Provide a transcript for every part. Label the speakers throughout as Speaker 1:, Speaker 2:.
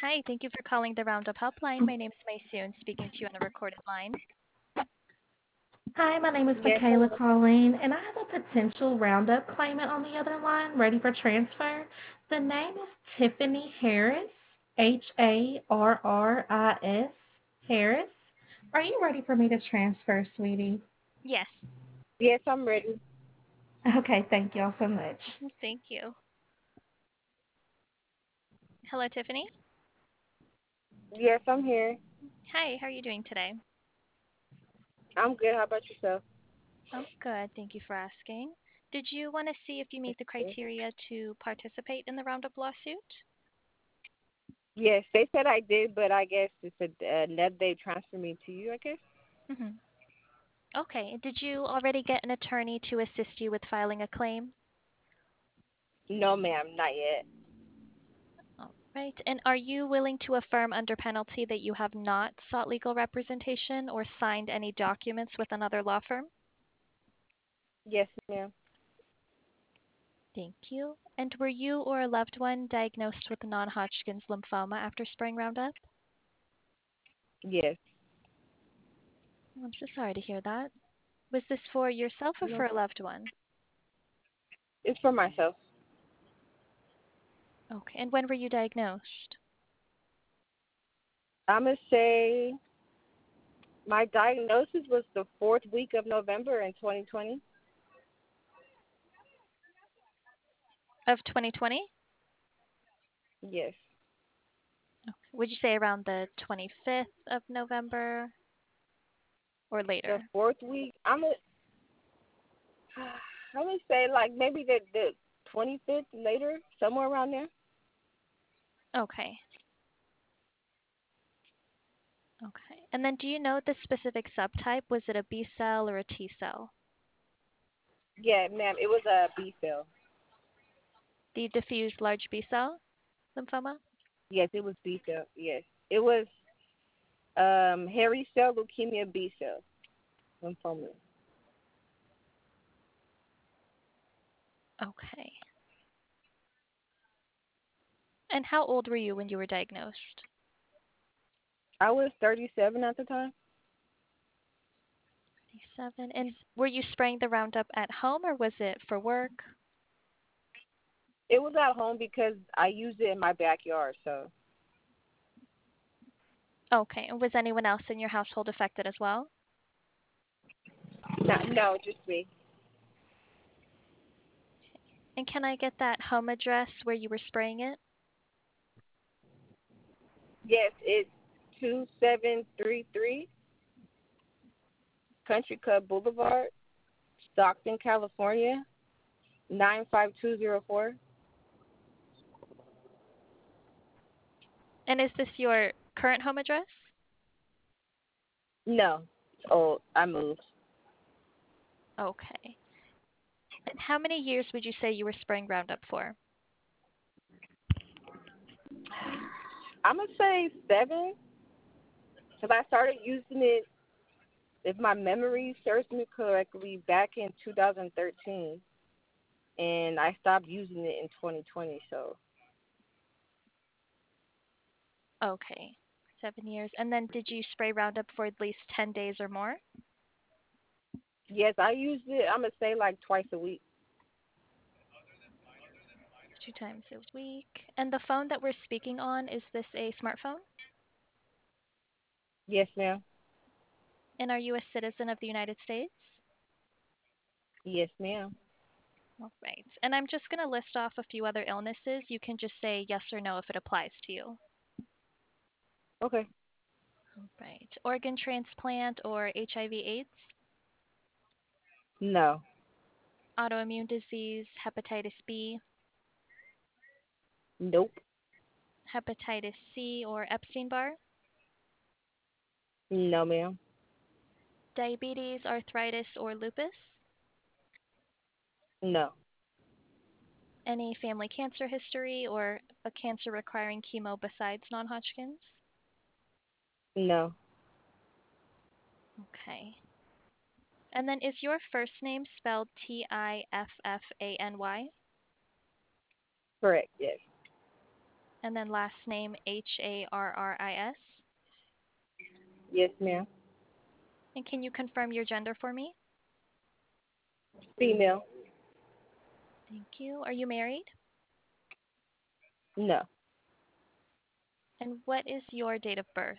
Speaker 1: Hi, thank you for calling the Roundup Helpline. My name is Maysoon, speaking to you on a recorded line.
Speaker 2: Hi, my name is
Speaker 3: Yes,
Speaker 2: Michaela
Speaker 3: hello.
Speaker 2: Colleen, and I have a potential Roundup claimant on the other line ready for transfer. The name is Tiffany Harris, Harris, Harris. Are you ready for me to transfer, sweetie?
Speaker 1: Yes,
Speaker 3: Yes, I'm ready.
Speaker 2: Okay, thank y'all so much.
Speaker 1: thank you. Hello, Tiffany.
Speaker 3: Yes, I'm here.
Speaker 1: Hi, how are you doing today?
Speaker 3: I'm good. How about yourself?
Speaker 1: I'm good, thank you for asking. Did you want to see if you meet the
Speaker 3: Yes.
Speaker 1: criteria to participate in the Roundup lawsuit?
Speaker 3: Yes, they said I did, but I guess it's that they transfer me to you, I guess.
Speaker 1: Mm-hmm. Okay, did you already get an attorney to assist you with filing a claim?
Speaker 3: No, ma'am, not yet.
Speaker 1: All right, and are you willing to affirm under penalty that you have not sought legal representation or signed any documents with another law firm?
Speaker 3: Yes, ma'am.
Speaker 1: Thank you. And were you or a loved one diagnosed with non-Hodgkin's lymphoma after spraying Roundup?
Speaker 3: Yes.
Speaker 1: I'm so sorry to hear that. Was this for yourself or
Speaker 3: No,
Speaker 1: for a loved one?
Speaker 3: it's for myself.
Speaker 1: Okay. And when were you diagnosed?
Speaker 3: I'm gonna say my diagnosis was the fourth week of November in 2020.
Speaker 1: Of 2020?
Speaker 3: Yes,
Speaker 1: Okay. Would you say around the 25th of November or
Speaker 3: the
Speaker 1: later?
Speaker 3: fourth week. I'm gonna say like maybe the 25th later, somewhere around there.
Speaker 1: Okay. Okay. And then do you know the specific subtype? Was it a B cell or a T cell?
Speaker 3: Yeah, ma'am. It was a B cell.
Speaker 1: The diffuse large B cell lymphoma?
Speaker 3: Yes, it was B cell. Yes, it was hairy cell leukemia B cell lymphoma.
Speaker 1: Okay. And how old were you when you were diagnosed?
Speaker 3: I was 37 at the time.
Speaker 1: 37. And were you spraying the Roundup at home or was it for work?
Speaker 3: It was at home because I used it in my backyard. So
Speaker 1: Okay. And was anyone else in your household affected as well?
Speaker 3: no, just me.
Speaker 1: And can I get that home address where you were spraying it?
Speaker 3: Yes, it's 2733 Country Club Boulevard, Stockton, California 95204.
Speaker 1: And is this your current home address?
Speaker 3: No, it's old. I moved.
Speaker 1: Okay. And how many years would you say you were spraying Roundup for?
Speaker 3: I'm gonna say 7 because I started using it, if my memory serves me correctly, back in 2013, and I stopped using it in 2020. So
Speaker 1: Okay. 7 years. And then did you spray Roundup for at least 10 days or more?
Speaker 3: yes, I used it. I'm gonna say like twice a week.
Speaker 1: 2 times a week. And the phone that we're speaking on, is this a smartphone?
Speaker 3: Yes, ma'am.
Speaker 1: And are you a citizen of the United States?
Speaker 3: Yes, ma'am.
Speaker 1: All right. And I'm just going to list off a few other illnesses. You can just say yes or no if it applies to you.
Speaker 3: Okay.
Speaker 1: All right. Organ transplant or HIV/AIDS,
Speaker 3: No.
Speaker 1: autoimmune disease, hepatitis B,
Speaker 3: Nope.
Speaker 1: hepatitis C or Epstein-Barr,
Speaker 3: No, ma'am.
Speaker 1: diabetes, arthritis, or lupus,
Speaker 3: No.
Speaker 1: any family cancer history or a cancer requiring chemo besides non-Hodgkin's.
Speaker 3: No.
Speaker 1: Okay. And then is your first name spelled Tiffany?
Speaker 3: Correct. Yes.
Speaker 1: And then last name Harris.
Speaker 3: Yes, ma'am.
Speaker 1: And can you confirm your gender for me?
Speaker 3: Female.
Speaker 1: Thank you. Are you married?
Speaker 3: No.
Speaker 1: And what is your date of birth?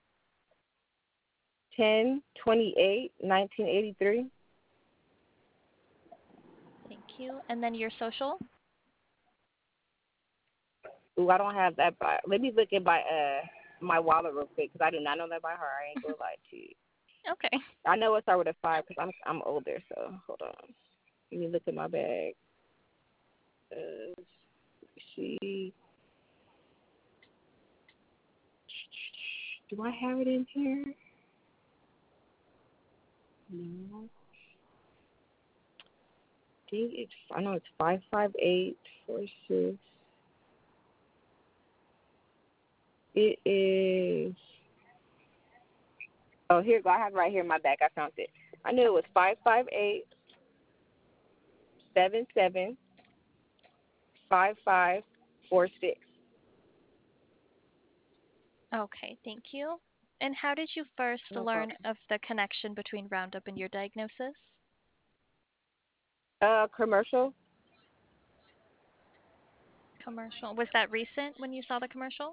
Speaker 3: 10/28/1983.
Speaker 1: Thank you. And then your social?
Speaker 3: Ooh, I don't have that by. Let me look at my wallet real quick because I do not know that by heart. I ain't gonna lie to you.
Speaker 1: Okay.
Speaker 3: I know it started with a 5 because I'm older. So hold on. Let me look at my bag. She. Do I have it in here? No. I know it's 55846. It is. Oh, here you go. I have it right here in my bag. I found it. I knew it was 558-77-5546.
Speaker 1: Okay, thank you. And how did you first
Speaker 3: No
Speaker 1: learn
Speaker 3: problem.
Speaker 1: of the connection between Roundup and your diagnosis?
Speaker 3: Commercial.
Speaker 1: Commercial. Was that recent when you saw the commercial?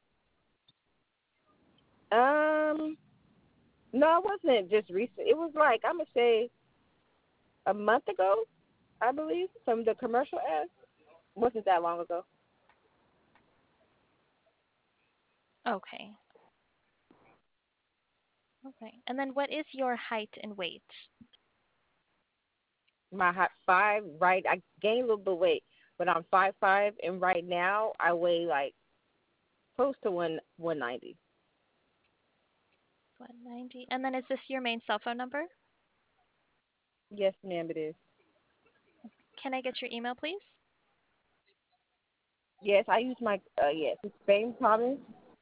Speaker 3: No, it wasn't just recent. It was like I'm gonna say a month ago, I believe, from the commercial ad. Wasn't that long ago.
Speaker 1: Okay. Okay. And then what is your height and weight?
Speaker 3: My hot 5, right? I gained a little bit of weight, but I'm 5'5", and right now I weigh like close to 190.
Speaker 1: 190. And then is this your main cell phone number?
Speaker 3: Yes, ma'am, it is.
Speaker 1: Can I get your email, please?
Speaker 3: Yes, I use my yes. It's Fame Thomas,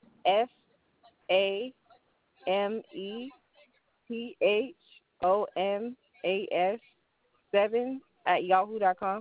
Speaker 3: FAMETHOMAS 7 @yahoo.com.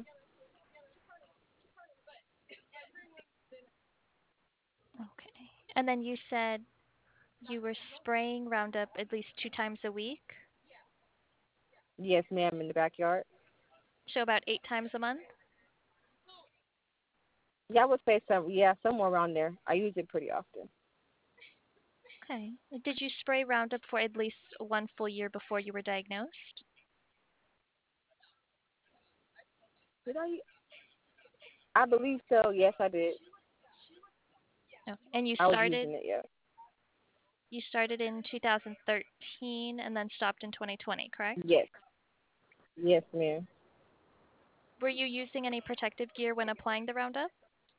Speaker 1: Okay. And then you said you were spraying Roundup at least 2 times a week,
Speaker 3: Yes, ma'am, in the backyard.
Speaker 1: so about 8 times a month?
Speaker 3: Yeah, I would say somewhere around there. I use it pretty often.
Speaker 1: Okay. Did you spray Roundup for at least 1 full year before you were diagnosed?
Speaker 3: Did I? I believe so. Yes, I did.
Speaker 1: No. And
Speaker 3: I was using it. Yeah.
Speaker 1: you started in 2013 and then stopped in 2020, correct?
Speaker 3: Yes. Yes, ma'am.
Speaker 1: Were you using any protective gear when applying the Roundup?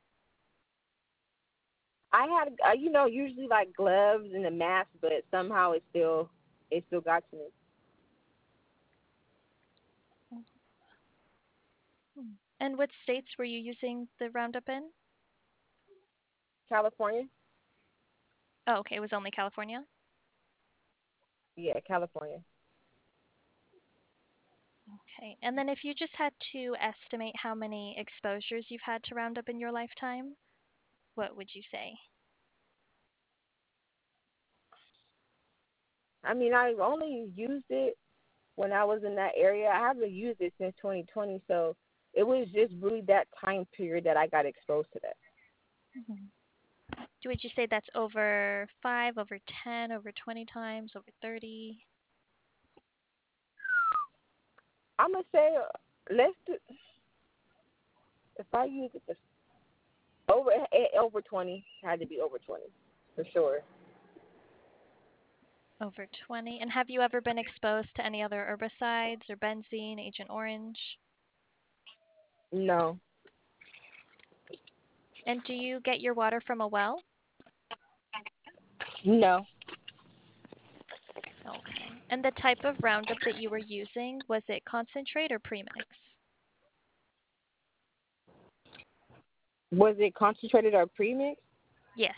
Speaker 3: I had, usually like gloves and a mask, but somehow it still got to me.
Speaker 1: Hmm. And what states were you using the Roundup in?
Speaker 3: California?
Speaker 1: Oh, okay. It was only California?
Speaker 3: Yeah, California.
Speaker 1: Okay. And then if you just had to estimate how many exposures you've had to Roundup in your lifetime, what would you say?
Speaker 3: I mean, I only used it when I was in that area. I haven't used it since 2020, so it was just really that time period that I got exposed to that.
Speaker 1: Hmm. Would you say that's over 5, over 10, over 20 times, over 30?
Speaker 3: I'm gonna say let's do, if I use it over 20, had to be over 20 for sure.
Speaker 1: Over 20. And have you ever been exposed to any other herbicides or benzene, Agent Orange?
Speaker 3: No,
Speaker 1: And do you get your water from a well?
Speaker 3: no.
Speaker 1: Okay. And the type of Roundup that you were using, was it concentrate or premix?
Speaker 3: Was it concentrated or premix?
Speaker 1: Yes.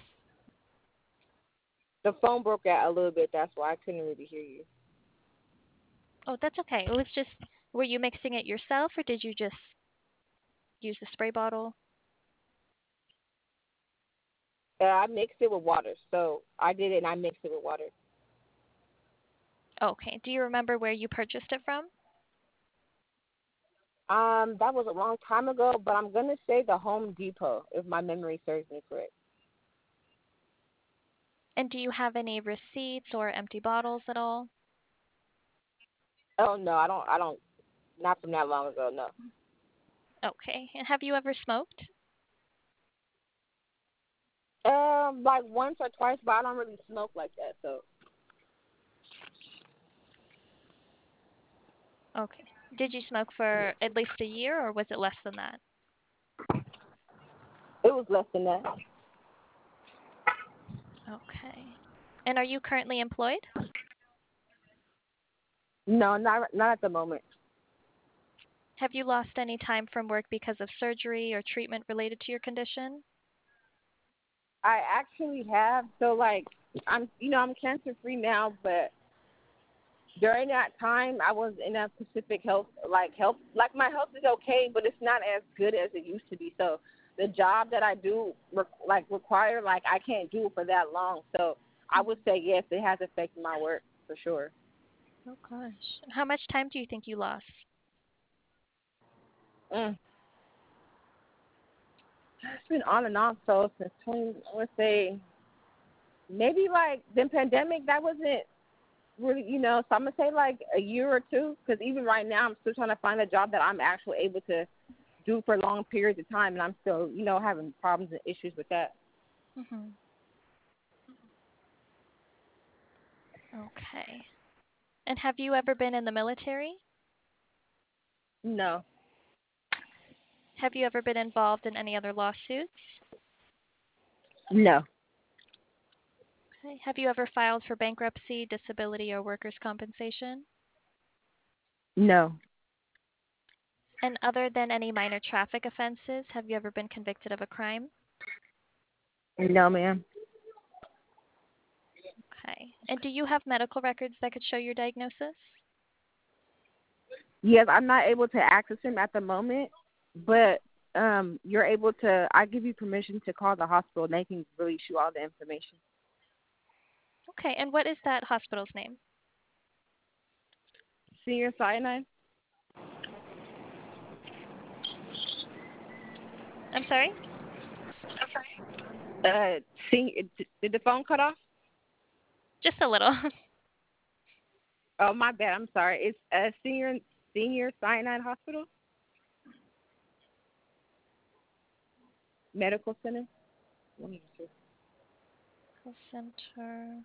Speaker 3: The phone broke out a little bit. That's why I couldn't really hear you.
Speaker 1: Oh, that's okay. It was just, were you mixing it yourself or did you just use the spray bottle?
Speaker 3: I mixed it with water. So I did it and I mixed it with water.
Speaker 1: Okay. Do you remember where you purchased it from?
Speaker 3: That was a long time ago, but I'm gonna say the Home Depot, if my memory serves me correct.
Speaker 1: And do you have any receipts or empty bottles at all?
Speaker 3: Oh no, I don't. Not from that long ago. No.
Speaker 1: Okay. And have you ever smoked?
Speaker 3: Like once or twice, but I don't really smoke like that. So
Speaker 1: Okay. Did you smoke for at least a year or was it less than that?
Speaker 3: it was less than that.
Speaker 1: Okay. And are you currently employed?
Speaker 3: No, not at the moment.
Speaker 1: Have you lost any time from work because of surgery or treatment related to your condition?
Speaker 3: I actually have. So like, I'm cancer free now, but during that time, I was in a specific health. Like my health is okay, but it's not as good as it used to be. So the job that I do, require, like I can't do it for that long. So I would say yes, it has affected my work for sure.
Speaker 1: Oh gosh. How much time do you think you lost?
Speaker 3: Mm. It's been on and off. So since 20, I would say maybe like the pandemic. That wasn't really, So I'm gonna say like a year or two, because even right now I'm still trying to find a job that I'm actually able to do for long periods of time, and I'm still, having problems and issues with that.
Speaker 1: Mhm. Okay. And have you ever been in the military?
Speaker 3: No,
Speaker 1: Have you ever been involved in any other lawsuits?
Speaker 3: no,
Speaker 1: Okay. Have you ever filed for bankruptcy, disability, or workers' compensation?
Speaker 3: no,
Speaker 1: And other than any minor traffic offenses, have you ever been convicted of a crime?
Speaker 3: no, ma'am.
Speaker 1: Okay. And do you have medical records that could show your diagnosis?
Speaker 3: Yes, I'm not able to access him at the moment, but you're able to. I give you permission to call the hospital, and they can release you all the information.
Speaker 1: Okay. And what is that hospital's name?
Speaker 3: Senior cyanide.
Speaker 1: I'm sorry?
Speaker 3: Senior. Did the phone cut off?
Speaker 1: Just a little.
Speaker 3: Oh, my bad. I'm sorry. It's a senior cyanide hospital medical center. Let me see.
Speaker 1: Center.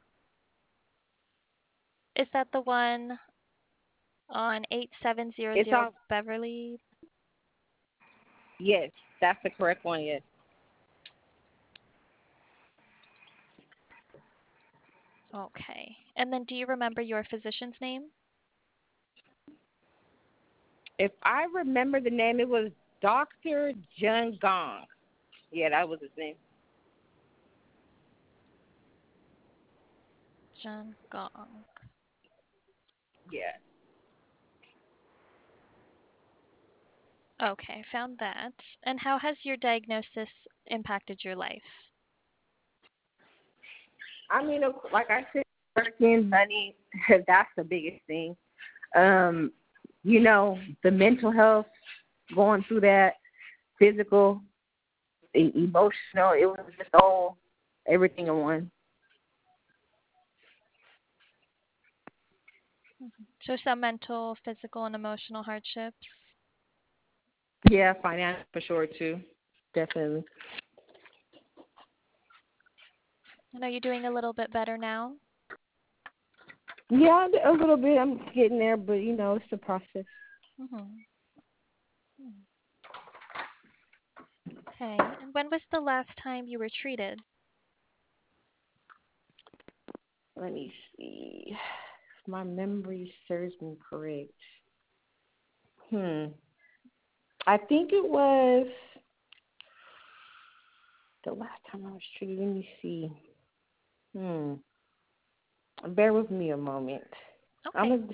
Speaker 1: Is that the one on
Speaker 3: It's
Speaker 1: 8700
Speaker 3: on.
Speaker 1: Beverly?
Speaker 3: Yes, that's the correct one. Yes.
Speaker 1: Okay. And then do you remember your physician's name?
Speaker 3: If I remember the name, it was Dr. Jun Gong. Yeah, that was his name.
Speaker 1: John Gong.
Speaker 3: Yeah.
Speaker 1: Okay, found that. And how has your diagnosis impacted your life?
Speaker 3: I mean, like I said, working, money, that's the biggest thing. Um, the mental health, going through that, physical, emotional, it was just all, everything in one.
Speaker 1: So some mental, physical, and emotional hardships.
Speaker 3: Yeah, finance for sure, too. Definitely.
Speaker 1: And are you doing a little bit better now?
Speaker 3: Yeah, a little bit. I'm getting there, but, it's a process.
Speaker 1: Mm-hmm. Okay. And when was the last time you were treated?
Speaker 3: Let me see. If my memory serves me correct. I think it was the last time I was treated. Let me see. Bear with me a moment.
Speaker 1: Okay.
Speaker 3: In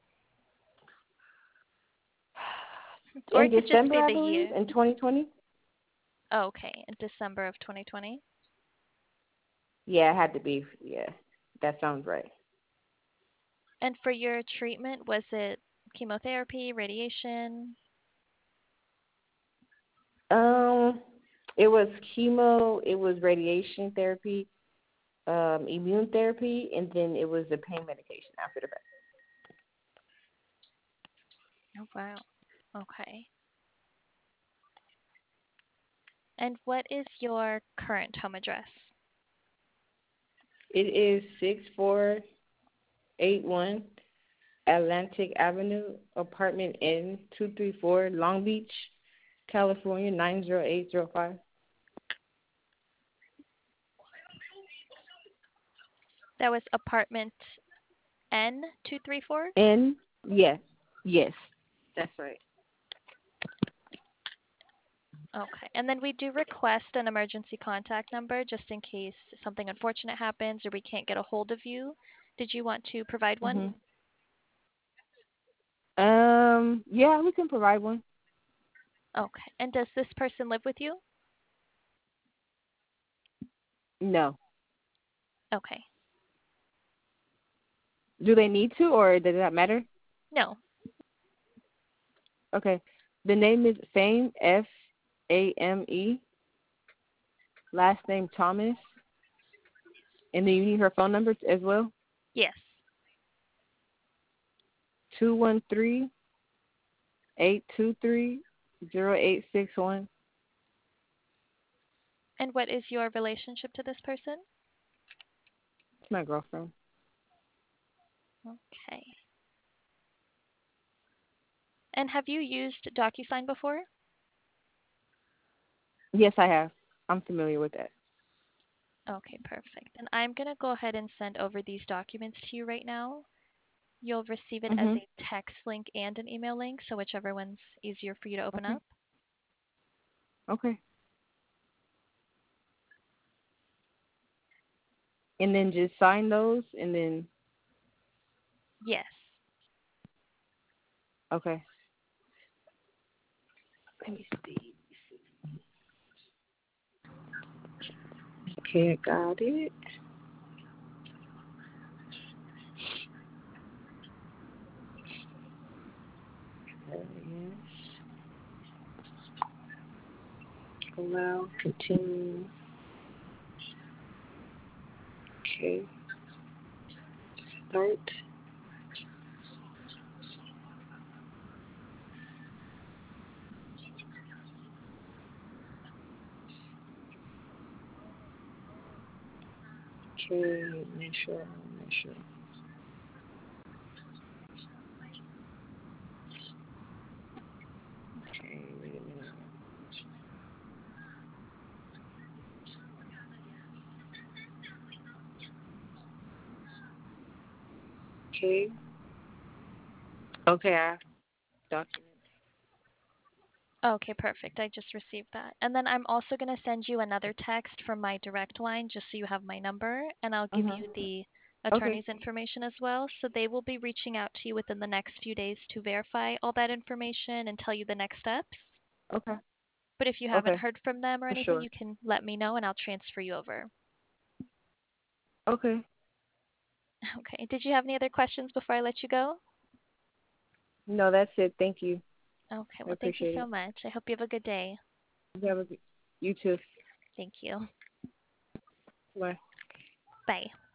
Speaker 1: Or it could just
Speaker 3: December,
Speaker 1: be
Speaker 3: I
Speaker 1: the
Speaker 3: believe,
Speaker 1: year.
Speaker 3: in 2020.
Speaker 1: Oh, okay. In December of 2020.
Speaker 3: Yeah, it had to be. Yeah, that sounds right.
Speaker 1: And for your treatment, was it chemotherapy, radiation?
Speaker 3: Um, it was chemo, it was radiation therapy, immune therapy, and then it was the pain medication after the fact.
Speaker 1: Oh, wow. Okay. And what is your current home address?
Speaker 3: It is 6481 Atlantic Avenue, apartment N 234, Long Beach, California 90805.
Speaker 1: That was apartment N234?
Speaker 3: N, yes, yes, that's right.
Speaker 1: Okay. And then we do request an emergency contact number just in case something unfortunate happens or we can't get a hold of you. Did you want to provide one?
Speaker 3: Mhm. Yeah, we can provide one.
Speaker 1: Okay. And does this person live with you?
Speaker 3: No.
Speaker 1: Okay.
Speaker 3: Do they need to, or does that matter?
Speaker 1: No.
Speaker 3: Okay. The name is Fame, Fame. Last name Thomas. And then you need her phone number as well?
Speaker 1: Yes.
Speaker 3: 213-823-0861.
Speaker 1: And what is your relationship to this person?
Speaker 3: It's my girlfriend.
Speaker 1: Okay. And have you used DocuSign before?
Speaker 3: Yes, I have. I'm familiar with that.
Speaker 1: Okay, perfect. And I'm going to go ahead and send over these documents to you right now. You'll receive it as
Speaker 3: Mhm.
Speaker 1: a text link and an email link, so whichever one's easier for you to open
Speaker 3: Okay.
Speaker 1: up.
Speaker 3: Okay. And then just sign those and then
Speaker 1: Yes.
Speaker 3: okay. Let me see. Okay, I got it. Yes. Allow, continue. Okay. Start. Okay, initial. Okay, wait a minute. Okay. Okay, I have document.
Speaker 1: Okay, perfect. I just received that. And then I'm also going to send you another text from my direct line just so you have my number, and I'll give you the
Speaker 3: Okay.
Speaker 1: attorney's information as well. So they will be reaching out to you within the next few days to verify all that information and tell you the next steps.
Speaker 3: Okay.
Speaker 1: But if you haven't
Speaker 3: Okay.
Speaker 1: heard from them or
Speaker 3: For
Speaker 1: anything,
Speaker 3: sure.
Speaker 1: you can let me know and I'll transfer you over.
Speaker 3: Okay.
Speaker 1: Okay. Did you have any other questions before I let you go?
Speaker 3: No, that's it. Thank you.
Speaker 1: Okay.
Speaker 3: I
Speaker 1: Well, thank you
Speaker 3: appreciate
Speaker 1: so
Speaker 3: it.
Speaker 1: much. I hope you have a good day.
Speaker 3: You have a you too.
Speaker 1: Thank you.
Speaker 3: Bye.
Speaker 1: Bye.